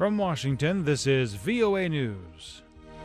From Washington, this is VOA News.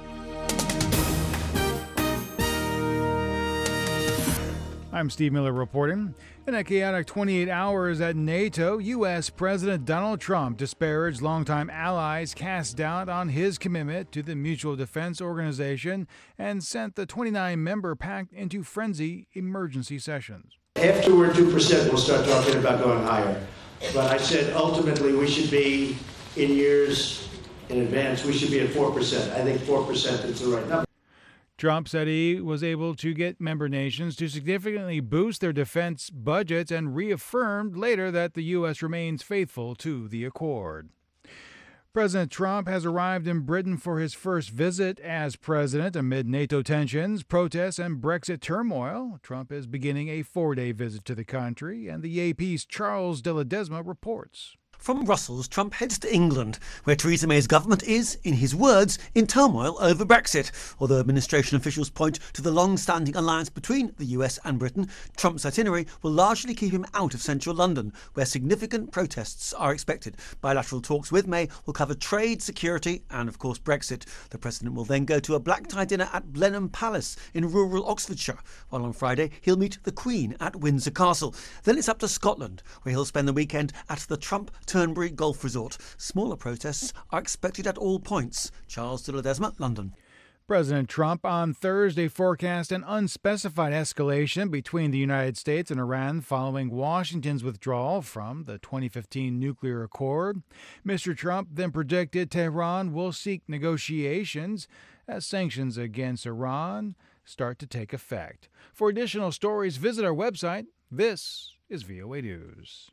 I'm Steve Miller reporting. In a chaotic 28 hours at NATO, U.S. President Donald Trump disparaged longtime allies, cast doubt on his commitment to the Mutual Defense Organization, and sent the 29-member pact into frenzy emergency sessions. After we're 2%, we'll start talking about going higher. But I said ultimately we should be, in years in advance, we should be at 4%. I think 4% is the right number. Trump said he was able to get member nations to significantly boost their defense budgets and reaffirmed later that the U.S. remains faithful to the accord. President Trump has arrived in Britain for his first visit as president amid NATO tensions, protests, and Brexit turmoil. Trump is beginning a 4-day visit to the country, and the AP's Charles de Ledesma reports. From Brussels, Trump heads to England, where Theresa May's government is, in his words, in turmoil over Brexit. Although administration officials point to the long-standing alliance between the US and Britain, Trump's itinerary will largely keep him out of central London, where significant protests are expected. Bilateral talks with May will cover trade, security and, of course, Brexit. The president will then go to a black-tie dinner at Blenheim Palace in rural Oxfordshire, while on Friday he'll meet the Queen at Windsor Castle. Then it's up to Scotland, where he'll spend the weekend at the Trump Turnberry Golf Resort. Smaller protests are expected at all points. Charles de Ledesma, London. President Trump on Thursday forecast an unspecified escalation between the United States and Iran following Washington's withdrawal from the 2015 nuclear accord. Mr. Trump then predicted Tehran will seek negotiations as sanctions against Iran start to take effect. For additional stories, visit our website. This is VOA News.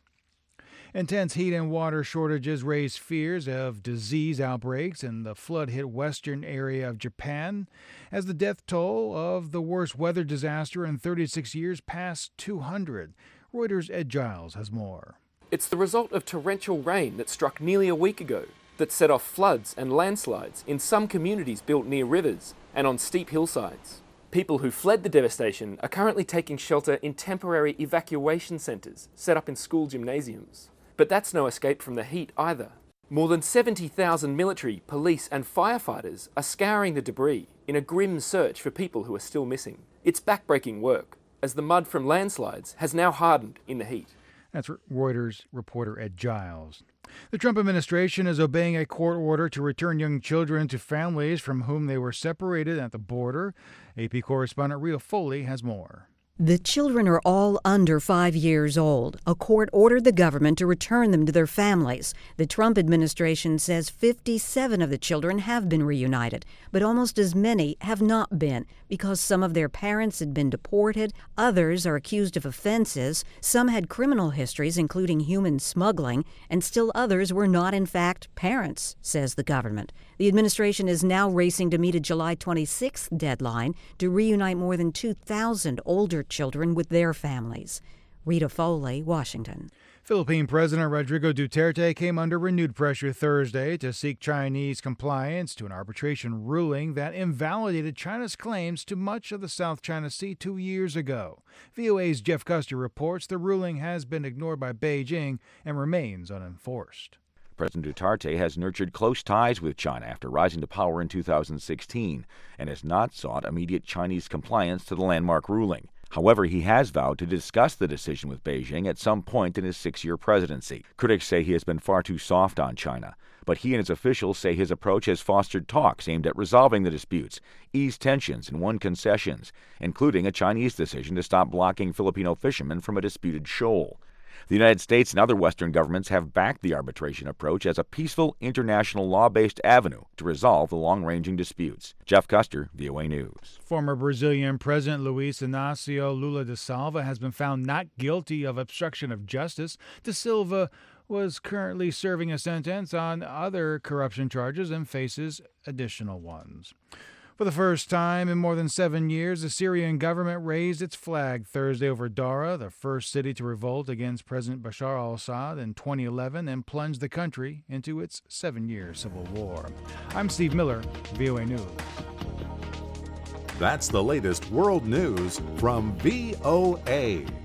Intense heat and water shortages raise fears of disease outbreaks in the flood-hit western area of Japan as the death toll of the worst weather disaster in 36 years passed 200. Reuters' Ed Giles has more. It's the result of torrential rain that struck nearly a week ago that set off floods and landslides in some communities built near rivers and on steep hillsides. People who fled the devastation are currently taking shelter in temporary evacuation centres set up in school gymnasiums. But that's no escape from the heat either. More than 70,000 military, police and firefighters are scouring the debris in a grim search for people who are still missing. It's backbreaking work, as the mud from landslides has now hardened in the heat. That's Reuters reporter Ed Giles. The Trump administration is obeying a court order to return young children to families from whom they were separated at the border. AP correspondent Rita Foley has more. The children are all under 5 years old. A court ordered the government to return them to their families. The Trump administration says 57 of the children have been reunited, but almost as many have not been because some of their parents had been deported, others are accused of offenses, some had criminal histories including human smuggling, and still others were not in fact parents, says the government. The administration is now racing to meet a July 26th deadline to reunite more than 2,000 older children with their families. Rita Foley, Washington. Philippine President Rodrigo Duterte came under renewed pressure Thursday to seek Chinese compliance to an arbitration ruling that invalidated China's claims to much of the South China Sea 2 years ago. VOA's Jeff Custer reports the ruling has been ignored by Beijing and remains unenforced. President Duterte has nurtured close ties with China after rising to power in 2016 and has not sought immediate Chinese compliance to the landmark ruling. However, he has vowed to discuss the decision with Beijing at some point in his 6-year presidency. Critics say he has been far too soft on China, but he and his officials say his approach has fostered talks aimed at resolving the disputes, eased tensions, and won concessions, including a Chinese decision to stop blocking Filipino fishermen from a disputed shoal. The United States and other Western governments have backed the arbitration approach as a peaceful, international law-based avenue to resolve the long-ranging disputes. Jeff Custer, VOA News. Former Brazilian President Luiz Inácio Lula da Silva has been found not guilty of obstruction of justice. Da Silva was currently serving a sentence on other corruption charges and faces additional ones. For the first time in more than 7 years, the Syrian government raised its flag Thursday over Dara, the first city to revolt against President Bashar al-Assad in 2011 and plunged the country into its 7-year civil war. I'm Steve Miller, VOA News. That's the latest world news from VOA.